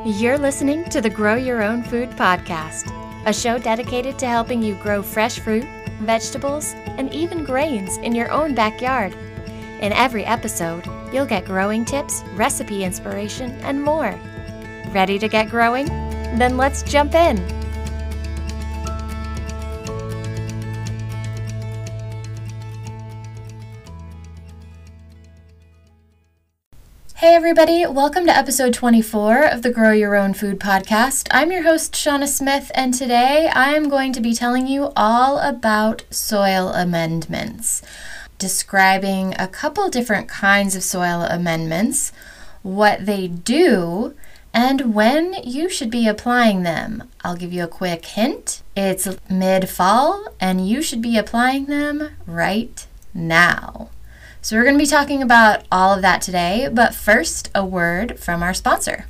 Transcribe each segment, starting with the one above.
You're listening to the Grow Your Own Food podcast, a show dedicated to helping you grow fresh fruit, vegetables, and even grains in your own backyard. In every episode, you'll get growing tips, recipe inspiration, and more. Ready to get growing? Then let's jump in. Hey everybody, welcome to episode 24 of the Grow Your Own Food podcast. I'm your host, Shauna Smith, and today I'm going to be telling you all about soil amendments, describing a couple different kinds of soil amendments, what they do, and when you should be applying them. I'll give you a quick hint. It's mid-fall, and you should be applying them right now. So we're going to be talking about all of that today, but first, a word from our sponsor.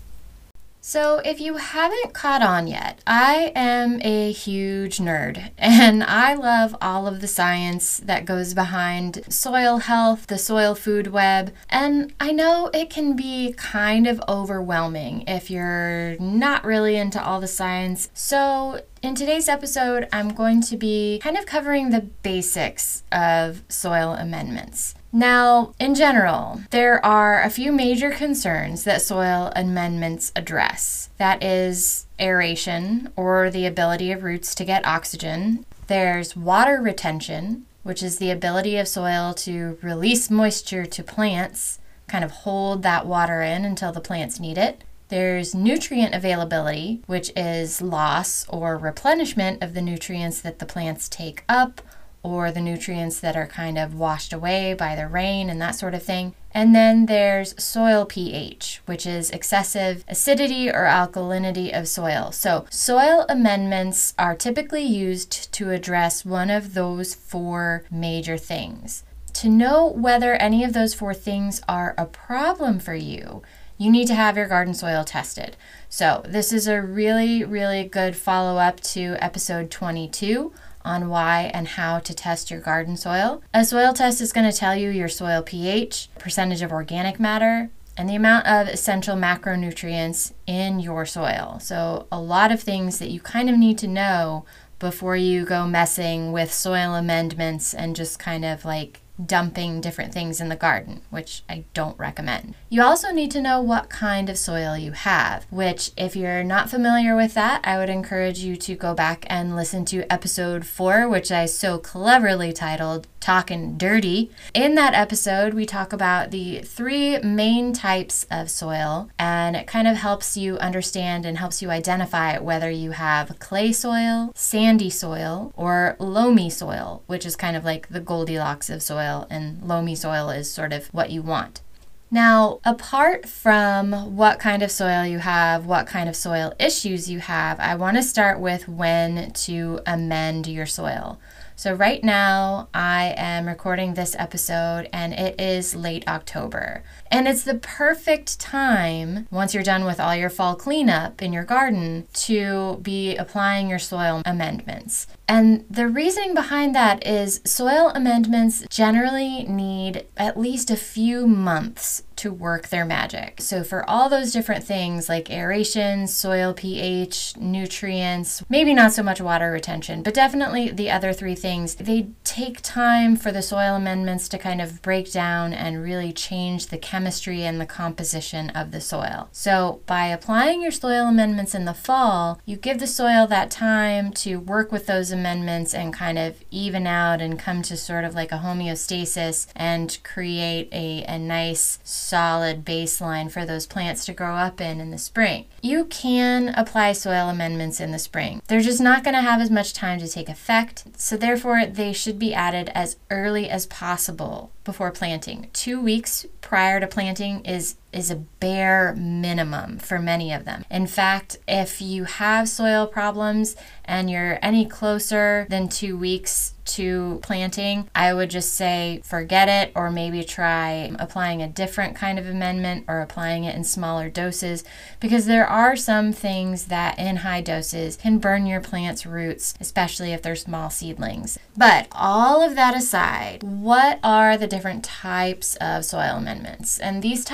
So if you haven't caught on yet, I am a huge nerd, and I love all of the science that goes behind soil health, the soil food web, and I know it can be kind of overwhelming if you're not really into all the science. So in today's episode, I'm going to be kind of covering the basics of soil amendments. Now, in general, there are a few major concerns that soil amendments address. That is aeration, or the ability of roots to get oxygen. There's water retention, which is the ability of soil to release moisture to plants, kind of hold that water in until the plants need it. There's nutrient availability, which is loss or replenishment of the nutrients that the plants take up, or the nutrients that are kind of washed away by the rain and that sort of thing. And then there's soil pH, which is excessive acidity or alkalinity of soil. So soil amendments are typically used to address one of those four major things. To know whether any of those four things are a problem for you, you need to have your garden soil tested. So this is a really, really good follow-up to episode 22 on why and how to test your garden soil. A soil test is going to tell you your soil pH, percentage of organic matter, and the amount of essential macronutrients in your soil. So a lot of things that you kind of need to know before you go messing with soil amendments and just kind of like dumping different things in the garden, which I don't recommend. You also need to know what kind of soil you have, which if you're not familiar with that, I would encourage you to go back and listen to episode 4, which I so cleverly titled Talkin' Dirty. In that episode, we talk about the 3 main types of soil, and it kind of helps you understand and helps you identify whether you have clay soil, sandy soil, or loamy soil, which is kind of like the Goldilocks of soil, and loamy soil is sort of what you want. Now, apart from what kind of soil you have, what kind of soil issues you have, I want to start with when to amend your soil. So right now, I am recording this episode and it is late October. And it's the perfect time, once you're done with all your fall cleanup in your garden, to be applying your soil amendments. And the reasoning behind that is soil amendments generally need at least a few months to work their magic. So for all those different things like aeration, soil pH, nutrients, maybe not so much water retention, but definitely the other 3 things, they take time for the soil amendments to kind of break down and really change the chemistry and the composition of the soil. So by applying your soil amendments in the fall, you give the soil that time to work with those amendments and kind of even out and come to sort of like a homeostasis and create a nice solid baseline for those plants to grow up in the spring. You can apply soil amendments in the spring. They're just not going to have as much time to take effect, so therefore they should be added as early as possible before planting. 2 weeks prior to planting is a bare minimum for many of them. In fact, if you have soil problems and you're any closer than 2 weeks to planting, I would just say forget it, or maybe try applying a different kind of amendment or applying it in smaller doses, because there are some things that in high doses can burn your plant's roots, especially if they're small seedlings. But all of that aside, what are the different types of soil amendments? And these tie back to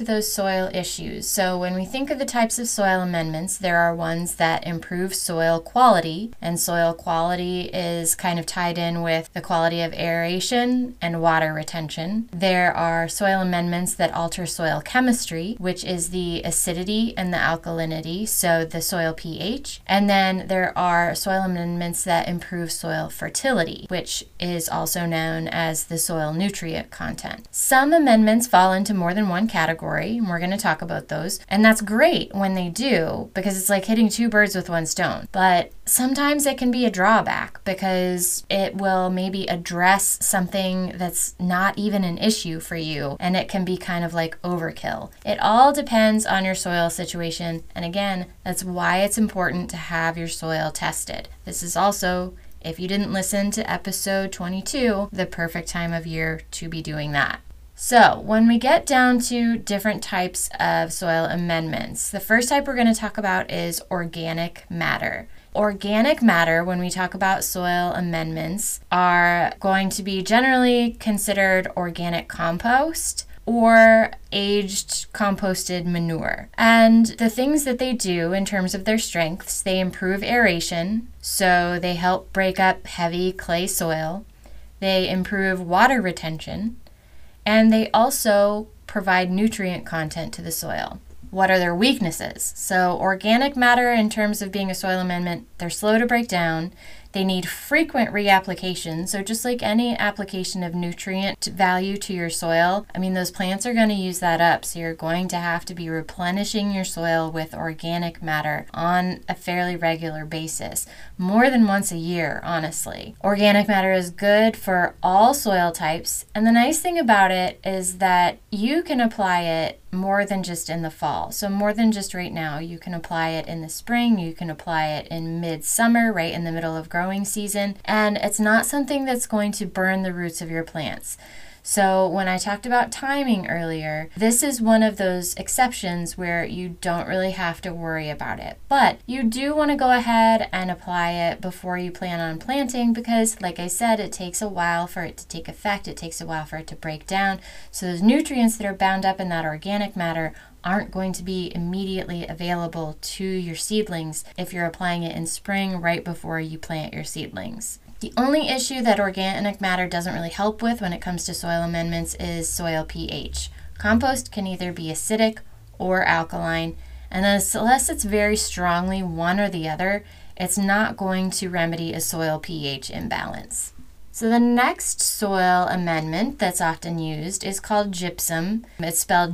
those soil issues. So when we think of the types of soil amendments, there are ones that improve soil quality, and soil quality is kind of tied in with the quality of aeration and water retention. There are soil amendments that alter soil chemistry, which is the acidity and the alkalinity, so the soil pH. And then there are soil amendments that improve soil fertility, which is also known as the soil nutrient content. Some amendments fall into more than one category, and we're going to talk about those. And that's great when they do, because it's like hitting two birds with one stone. But sometimes it can be a drawback because it will maybe address something that's not even an issue for you, and it can be kind of like overkill. It all depends on your soil situation, and again, that's why it's important to have your soil tested. This is also, if you didn't listen to episode 22, the perfect time of year to be doing that. So when we get down to different types of soil amendments, the first type we're going to talk about is organic matter. Organic matter, when we talk about soil amendments, are going to be generally considered organic compost or aged composted manure. And the things that they do in terms of their strengths, they improve aeration, so they help break up heavy clay soil. They improve water retention, and they also provide nutrient content to the soil. What are their weaknesses? So organic matter, in terms of being a soil amendment, they're slow to break down. They need frequent reapplication. So just like any application of nutrient value to your soil, those plants are going to use that up. So you're going to have to be replenishing your soil with organic matter on a fairly regular basis, more than once a year, honestly. Organic matter is good for all soil types. And the nice thing about it is that you can apply it more than just in the fall. So more than just right now. You can apply it in the spring, you can apply it in midsummer, right in the middle of growing season, and it's not something that's going to burn the roots of your plants. So when I talked about timing earlier, this is one of those exceptions where you don't really have to worry about it. But you do want to go ahead and apply it before you plan on planting because, like I said, it takes a while for it to take effect. It takes a while for it to break down. So those nutrients that are bound up in that organic matter aren't going to be immediately available to your seedlings if you're applying it in spring right before you plant your seedlings. The only issue that organic matter doesn't really help with when it comes to soil amendments is soil pH. Compost can either be acidic or alkaline, and unless it's very strongly one or the other, it's not going to remedy a soil pH imbalance. So the next soil amendment that's often used is called gypsum. It's spelled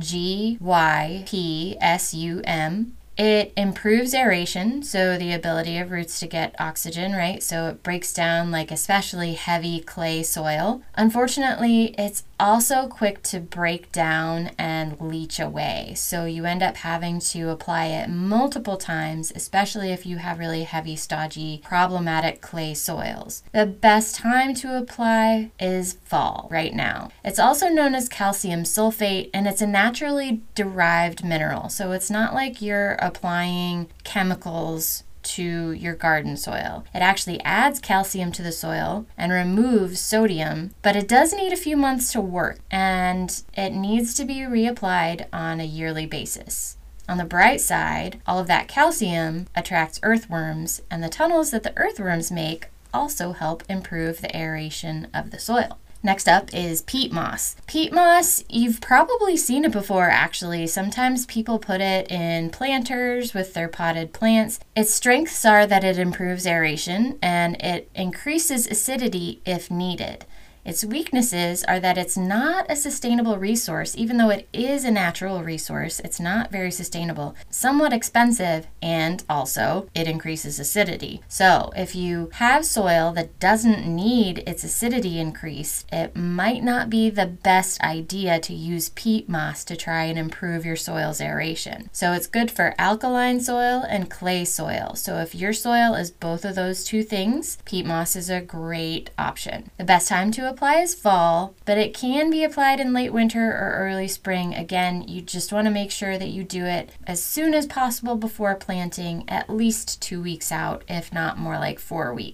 Gypsum. It improves aeration, so the ability of roots to get oxygen, right? So it breaks down like especially heavy clay soil. Unfortunately, it's also quick to break down and leach away. So you end up having to apply it multiple times, especially if you have really heavy, stodgy, problematic clay soils. The best time to apply is fall, right now. It's also known as calcium sulfate, and it's a naturally derived mineral. So it's not like you're applying chemicals to your garden soil. It actually adds calcium to the soil and removes sodium, but it does need a few months to work, and it needs to be reapplied on a yearly basis. On the bright side, all of that calcium attracts earthworms, and the tunnels that the earthworms make also help improve the aeration of the soil. Next up is peat moss. Peat moss, you've probably seen it before actually. Sometimes people put it in planters with their potted plants. Its strengths are that it improves aeration and it increases acidity if needed. Its weaknesses are that it's not a sustainable resource. Even though it is a natural resource, it's not very sustainable, somewhat expensive, and also it increases acidity. So if you have soil that doesn't need its acidity increased, it might not be the best idea to use peat moss to try and improve your soil's aeration. So it's good for alkaline soil and clay soil. So if your soil is both of those two things, peat moss is a great option. The best time to apply is fall, but it can be applied in late winter or early spring. Again, you just want to make sure that you do it as soon as possible before planting, at least 2 weeks out, if not more like 4 weeks.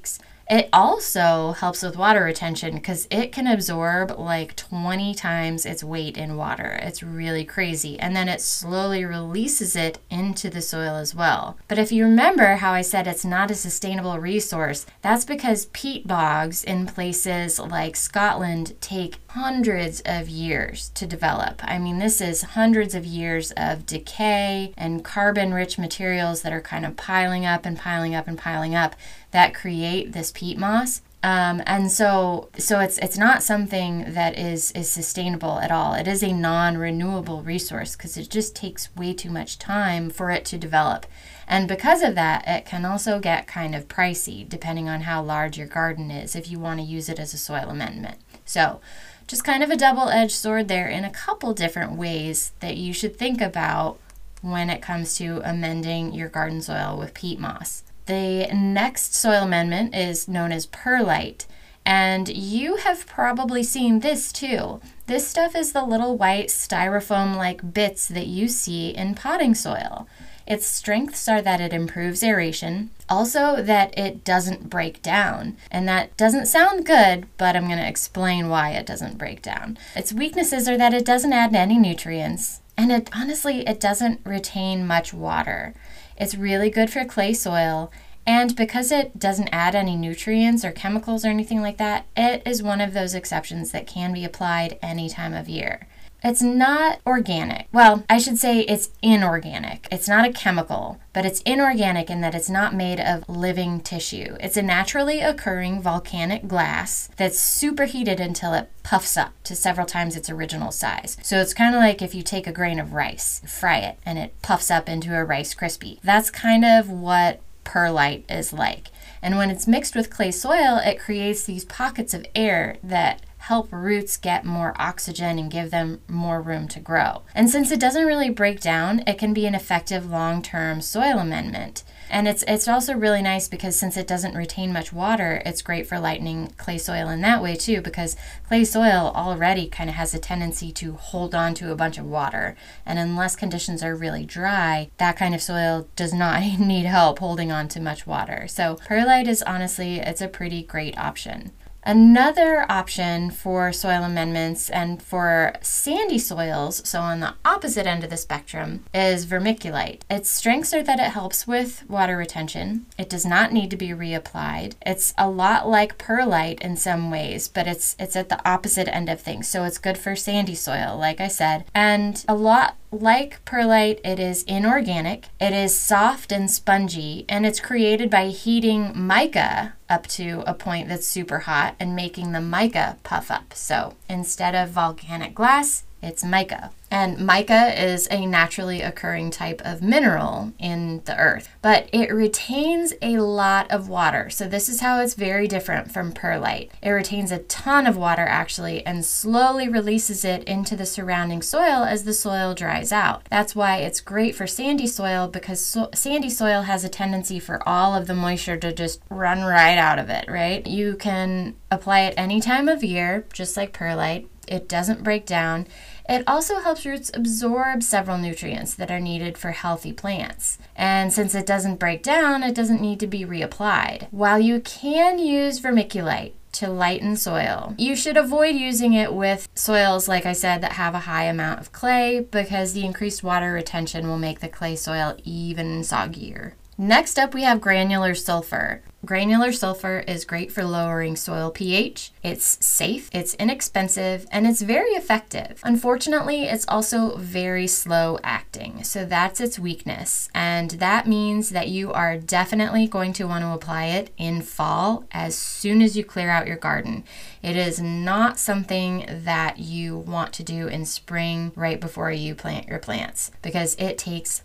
It also helps with water retention because it can absorb like 20 times its weight in water. It's really crazy. And then it slowly releases it into the soil as well. But if you remember how I said it's not a sustainable resource, that's because peat bogs in places like Scotland take hundreds of years to develop. I mean, this is hundreds of years of decay and carbon-rich materials that are kind of piling up and piling up and piling up that create this peat moss. And so it's not something that is sustainable at all. It is a non-renewable resource because it just takes way too much time for it to develop. And because of that, it can also get kind of pricey depending on how large your garden is if you want to use it as a soil amendment. So just kind of a double-edged sword there in a couple different ways that you should think about when it comes to amending your garden soil with peat moss. The next soil amendment is known as perlite, and you have probably seen this too. This stuff is the little white styrofoam-like bits that you see in potting soil. Its strengths are that it improves aeration, also that it doesn't break down. And that doesn't sound good, but I'm going to explain why it doesn't break down. Its weaknesses are that it doesn't add any nutrients, and it doesn't retain much water. It's really good for clay soil, and because it doesn't add any nutrients or chemicals or anything like that, it is one of those exceptions that can be applied any time of year. It's not organic. Well, I should say it's inorganic. It's not a chemical, but it's inorganic in that it's not made of living tissue. It's a naturally occurring volcanic glass that's superheated until it puffs up to several times its original size. So it's kind of like if you take a grain of rice, fry it, and it puffs up into a Rice Krispie. That's kind of what perlite is like. And when it's mixed with clay soil, it creates these pockets of air that help roots get more oxygen and give them more room to grow. And since it doesn't really break down, it can be an effective long-term soil amendment. And it's also really nice because since it doesn't retain much water, it's great for lightening clay soil in that way too, because clay soil already kind of has a tendency to hold on to a bunch of water. And unless conditions are really dry, that kind of soil does not need help holding on to much water. So perlite is honestly, it's a pretty great option. Another option for soil amendments and for sandy soils, so on the opposite end of the spectrum, is vermiculite. Its strengths are that it helps with water retention. It does not need to be reapplied. It's a lot like perlite in some ways, but it's at the opposite end of things. So it's good for sandy soil, like I said, and a lot like perlite, it is inorganic, it is soft and spongy, and it's created by heating mica up to a point that's super hot and making the mica puff up. So instead of volcanic glass, it's mica. And mica is a naturally occurring type of mineral in the earth, but it retains a lot of water. So this is how it's very different from perlite. It retains a ton of water actually and slowly releases it into the surrounding soil as the soil dries out. That's why it's great for sandy soil, because sandy soil has a tendency for all of the moisture to just run right out of it, right? You can apply it any time of year, just like perlite. It doesn't break down. It also helps roots absorb several nutrients that are needed for healthy plants. And since it doesn't break down, it doesn't need to be reapplied. While you can use vermiculite to lighten soil, you should avoid using it with soils, like I said, that have a high amount of clay, because the increased water retention will make the clay soil even soggier. Next up, we have granular sulfur. Granular sulfur is great for lowering soil pH. It's safe, it's inexpensive, and it's very effective. Unfortunately, it's also very slow acting, so that's its weakness. And that means that you are definitely going to want to apply it in fall as soon as you clear out your garden. It is not something that you want to do in spring right before you plant your plants, because it takes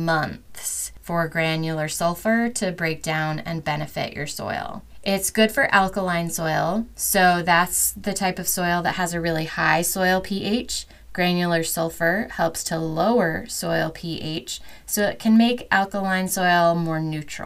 months for granular sulfur to break down and benefit your soil. It's good for alkaline soil, so that's the type of soil that has a really high soil pH. Granular sulfur helps to lower soil pH, so it can make alkaline soil more neutral.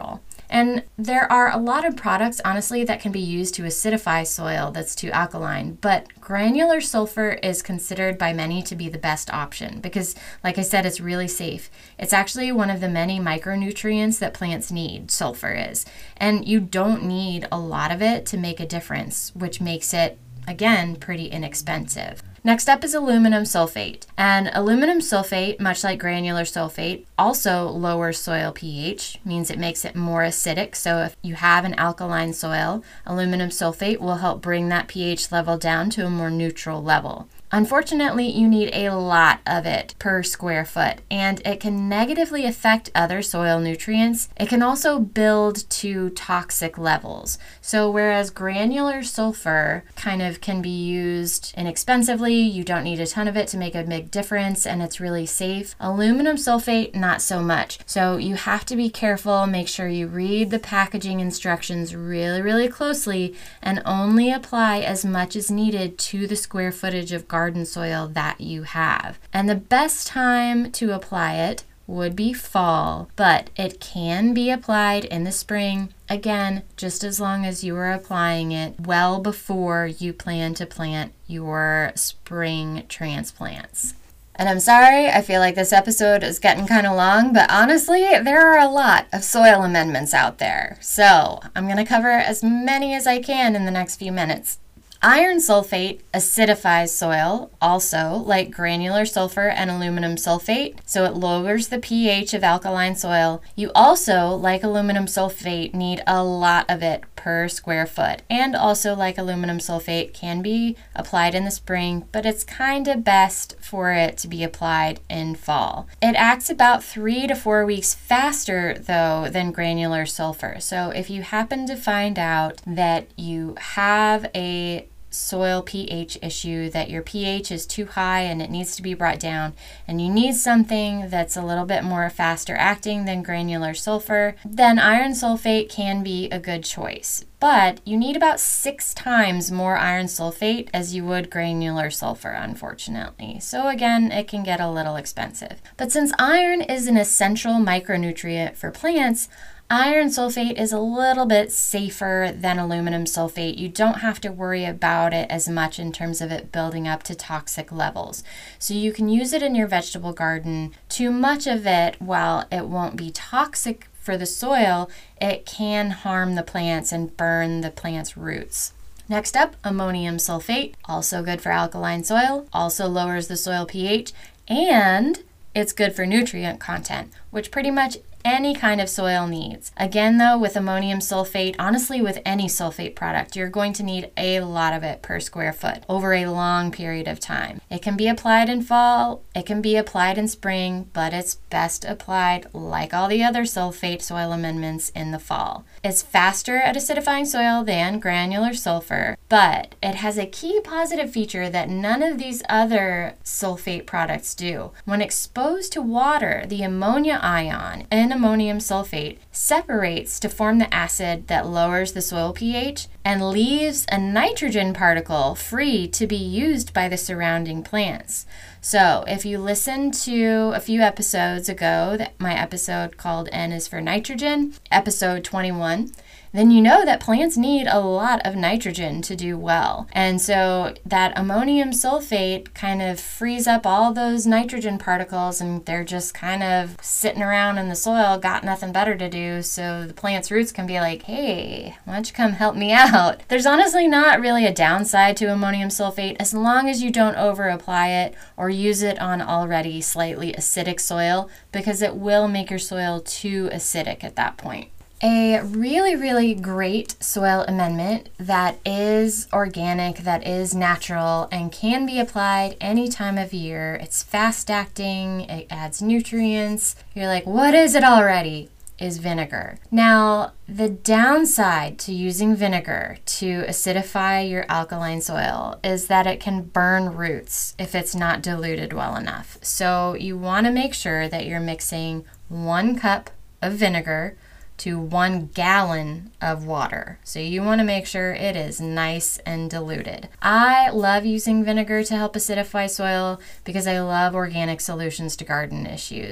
And there are a lot of products, honestly, that can be used to acidify soil that's too alkaline, but granular sulfur is considered by many to be the best option because, like I said, it's really safe. It's actually one of the many micronutrients that plants need, sulfur is, and you don't need a lot of it to make a difference, which makes it, again, pretty inexpensive. Next up is aluminum sulfate. And aluminum sulfate, much like granular sulfate, also lowers soil pH, means it makes it more acidic. So if you have an alkaline soil, aluminum sulfate will help bring that pH level down to a more neutral level. Unfortunately, you need a lot of it per square foot, and it can negatively affect other soil nutrients. It can also build to toxic levels. So whereas granular sulfur kind of can be used inexpensively, you don't need a ton of it to make a big difference, and it's really safe. Aluminum sulfate, not so much. So you have to be careful, make sure you read the packaging instructions really, really closely, and only apply as much as needed to the square footage of garden soil that you have. And the best time to apply it would be fall, but it can be applied in the spring, again, just as long as you are applying it well before you plan to plant your spring transplants. And I'm sorry, I feel like this episode is getting kind of long, but honestly, there are a lot of soil amendments out there. So I'm going to cover as many as I can in the next few minutes. Iron sulfate acidifies soil, also like granular sulfur and aluminum sulfate, so it lowers the pH of alkaline soil. You also, like aluminum sulfate, need a lot of it per square foot, and also like aluminum sulfate can be applied in the spring, but it's kind of best for it to be applied in fall. It acts about 3 to 4 weeks faster though than granular sulfur, so if you happen to find out that you have a soil pH issue, that your pH is too high and it needs to be brought down, and you need something that's a little bit more faster acting than granular sulfur, then iron sulfate can be a good choice. But you need about 6 times more iron sulfate as you would granular sulfur, unfortunately. So again, it can get a little expensive. But since iron is an essential micronutrient for plants, iron sulfate is a little bit safer than aluminum sulfate. You don't have to worry about it as much in terms of it building up to toxic levels. So you can use it in your vegetable garden. Too much of it, while it won't be toxic for the soil, it can harm the plants and burn the plant's roots. Next up, ammonium sulfate, also good for alkaline soil, also lowers the soil pH, and it's good for nutrient content, which pretty much any kind of soil needs. Again though, with ammonium sulfate, honestly with any sulfate product, you're going to need a lot of it per square foot over a long period of time. It can be applied in fall, it can be applied in spring, but it's best applied, like all the other sulfate soil amendments, in the fall. It's faster at acidifying soil than granular sulfur, but it has a key positive feature that none of these other sulfate products do. When exposed to water, the ammonia ion in ammonium sulfate separates to form the acid that lowers the soil pH and leaves a nitrogen particle free to be used by the surrounding plants. So if you listen to a few episodes ago, my episode called N is for nitrogen, episode 21, then you know that plants need a lot of nitrogen to do well. And so that ammonium sulfate kind of frees up all those nitrogen particles, and they're just kind of sitting around in the soil, got nothing better to do, so the plant's roots can be like, hey, why don't you come help me out? There's honestly not really a downside to ammonium sulfate as long as you don't over apply it or use it on already slightly acidic soil, because it will make your soil too acidic at that point. A really, really great soil amendment that is organic, that is natural, and can be applied any time of year. It's fast acting, it adds nutrients. You're like, what is it already? Is vinegar. Now, the downside to using vinegar to acidify your alkaline soil is that it can burn roots if it's not diluted well enough. So you want to make sure that you're mixing 1 cup of vinegar to 1 gallon of water. So you want to make sure it is nice and diluted. I love using vinegar to help acidify soil because I love organic solutions to garden issues.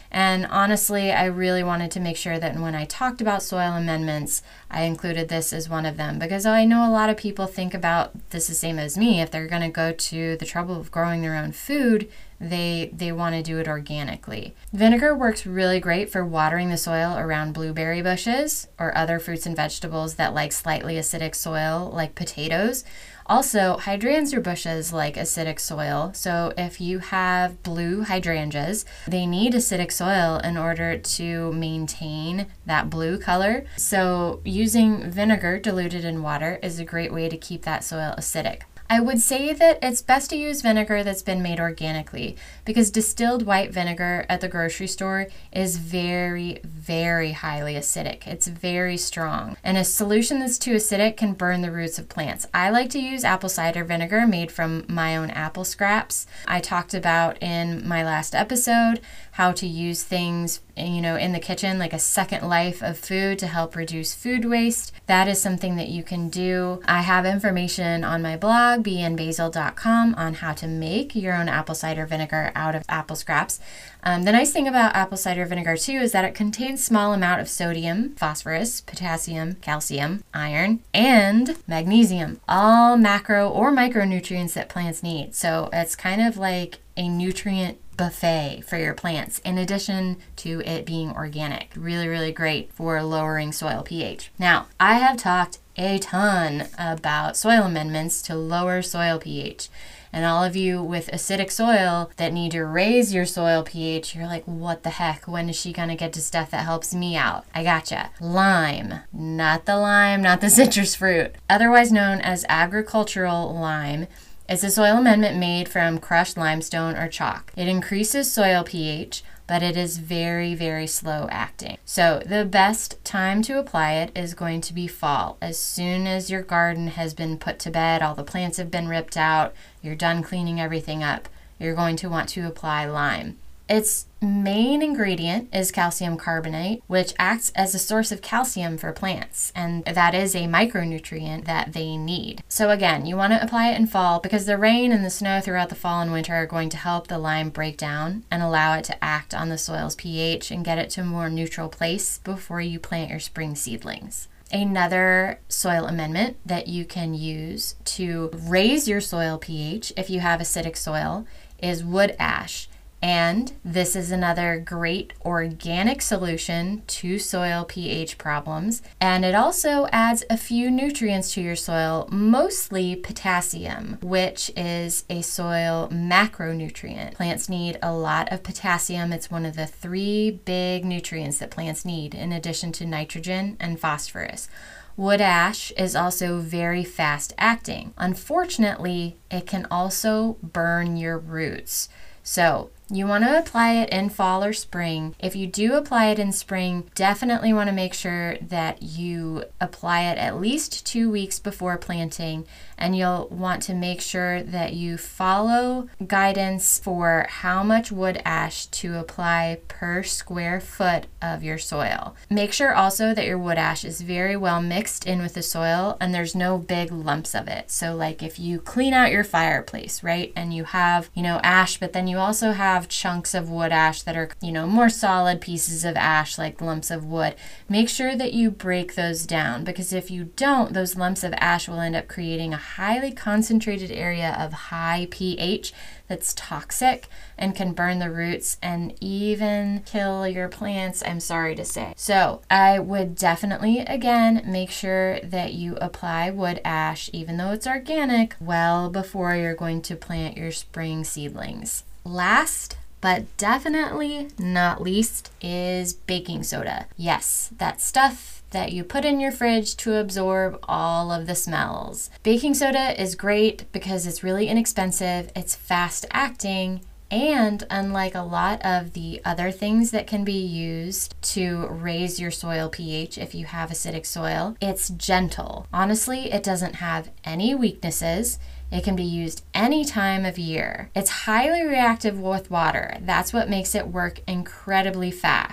And honestly, I really wanted to make sure that when I talked about soil amendments, I included this as one of them, because I know a lot of people think about this the same as me. If they're going to go to the trouble of growing their own food, they want to do it organically. Vinegar works really great for watering the soil around blueberry bushes or other fruits and vegetables that like slightly acidic soil, like potatoes. Also, hydrangea bushes like acidic soil. So if you have blue hydrangeas, they need acidic soil in order to maintain that blue color. So using vinegar diluted in water is a great way to keep that soil acidic. I would say that it's best to use vinegar that's been made organically, because distilled white vinegar at the grocery store is very, very highly acidic. It's very strong. And a solution that's too acidic can burn the roots of plants. I like to use apple cider vinegar made from my own apple scraps. I talked about in my last episode how to use things, in the kitchen, like a second life of food to help reduce food waste. That is something that you can do. I have information on my blog, beandbasil.com, on how to make your own apple cider vinegar out of apple scraps. The nice thing about apple cider vinegar too is that it contains small amount of sodium, phosphorus, potassium, calcium, iron, and magnesium, all macro or micronutrients that plants need. So it's kind of like a nutrient buffet for your plants, in addition to it being organic. Really, really great for lowering soil pH. Now, I have talked a ton about soil amendments to lower soil pH. And all of you with acidic soil that need to raise your soil pH, you're like, what the heck? When is she going to get to stuff that helps me out? I gotcha. Lime. Not the citrus fruit. Otherwise known as agricultural lime. It's a soil amendment made from crushed limestone or chalk. It increases soil pH, but it is very, very slow acting. So the best time to apply it is going to be fall. As soon as your garden has been put to bed, all the plants have been ripped out, you're done cleaning everything up, you're going to want to apply lime. Its main ingredient is calcium carbonate, which acts as a source of calcium for plants, and that is a micronutrient that they need. So again, you want to apply it in fall because the rain and the snow throughout the fall and winter are going to help the lime break down and allow it to act on the soil's pH and get it to a more neutral place before you plant your spring seedlings. Another soil amendment that you can use to raise your soil pH if you have acidic soil is wood ash. And this is another great organic solution to soil pH problems. And it also adds a few nutrients to your soil, mostly potassium, which is a soil macronutrient. Plants need a lot of potassium. It's one of the 3 big nutrients that plants need, in addition to nitrogen and phosphorus. Wood ash is also very fast acting. Unfortunately, it can also burn your roots. So you want to apply it in fall or spring. If you do apply it in spring, definitely want to make sure that you apply it at least 2 weeks before planting, and you'll want to make sure that you follow guidance for how much wood ash to apply per square foot of your soil. Make sure also that your wood ash is very well mixed in with the soil and there's no big lumps of it. So like if you clean out your fireplace, right, and you have, ash, but then you also have chunks of wood ash that are, more solid pieces of ash, like lumps of wood. Make sure that you break those down, because if you don't, those lumps of ash will end up creating a highly concentrated area of high pH that's toxic and can burn the roots and even kill your plants, I'm sorry to say. So I would definitely, again, make sure that you apply wood ash, even though it's organic, well before you're going to plant your spring seedlings. Last but definitely not least is baking soda. Yes, that stuff that you put in your fridge to absorb all of the smells. Baking soda is great because it's really inexpensive, it's fast acting, and unlike a lot of the other things that can be used to raise your soil pH if you have acidic soil, it's gentle. Honestly, it doesn't have any weaknesses. It can be used any time of year. It's highly reactive with water. That's what makes it work incredibly fast.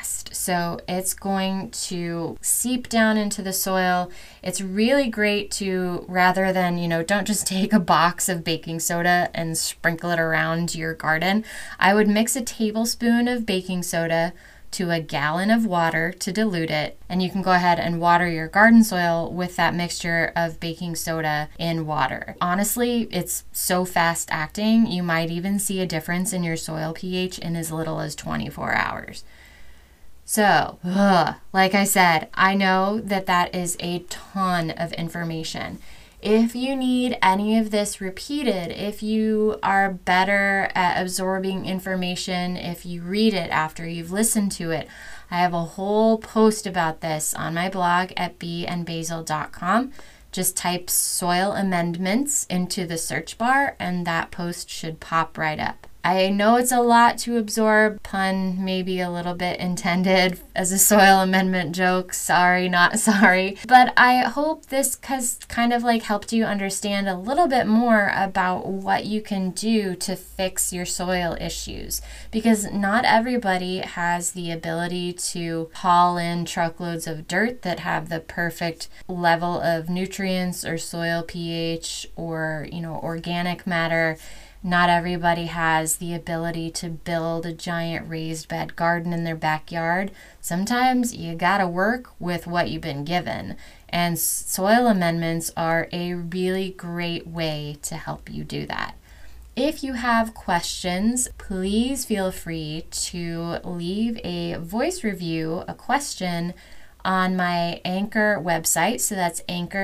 so it's going to seep down into the soil. It's really great to, rather than, don't just take a box of baking soda and sprinkle it around your garden. I would mix a tablespoon of baking soda to a gallon of water to dilute it, and you can go ahead and water your garden soil with that mixture of baking soda in water. Honestly, it's so fast acting, you might even see a difference in your soil pH in as little as 24 hours. So, like I said, I know that is a ton of information. If you need any of this repeated, if you are better at absorbing information, if you read it after you've listened to it, I have a whole post about this on my blog at beeandbasil.com. Just type soil amendments into the search bar and that post should pop right up. I know it's a lot to absorb, pun maybe a little bit intended as a soil amendment joke, sorry, not sorry. But I hope this has kind of helped you understand a little bit more about what you can do to fix your soil issues. Because not everybody has the ability to haul in truckloads of dirt that have the perfect level of nutrients or soil pH or, organic matter. Not everybody has the ability to build a giant raised bed garden in their backyard. Sometimes you gotta work with what you've been given, and soil amendments are a really great way to help you do that. If you have questions, please feel free to leave a voice review, a question, on my Anchor website. So that's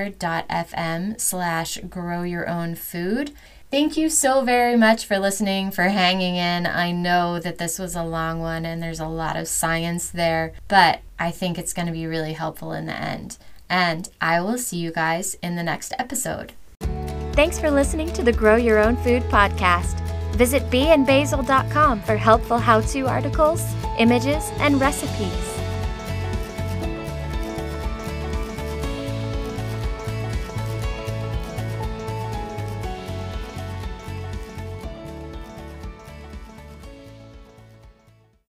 anchor.fm/growyourownfood. Thank you so very much for listening, for hanging in. I know that this was a long one and there's a lot of science there, but I think it's going to be really helpful in the end. And I will see you guys in the next episode. Thanks for listening to the Grow Your Own Food podcast. Visit beeandbasil.com for helpful how-to articles, images, and recipes.